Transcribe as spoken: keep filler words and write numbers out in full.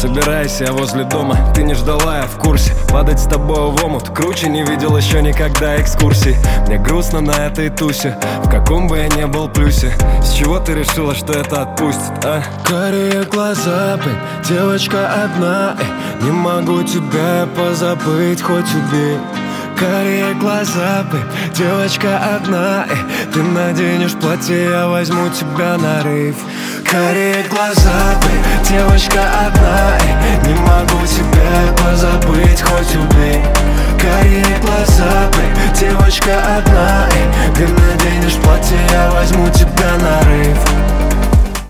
Собирайся, я возле дома, ты не ждала, я в курсе. Падать с тобой в омут, круче не видел еще никогда экскурсий. Мне грустно на этой тусе, в каком бы я не был плюсе. С чего ты решила, что это отпустит, а? Карие глаза, бэйб, девочка одна, эй, не могу тебя позабыть, хоть убей. Карие глаза, бэйб, девочка одна, эй, ты наденешь платье, я возьму тебя на рейв. Карие глаза, бэйб, девочка одна, эй, не могу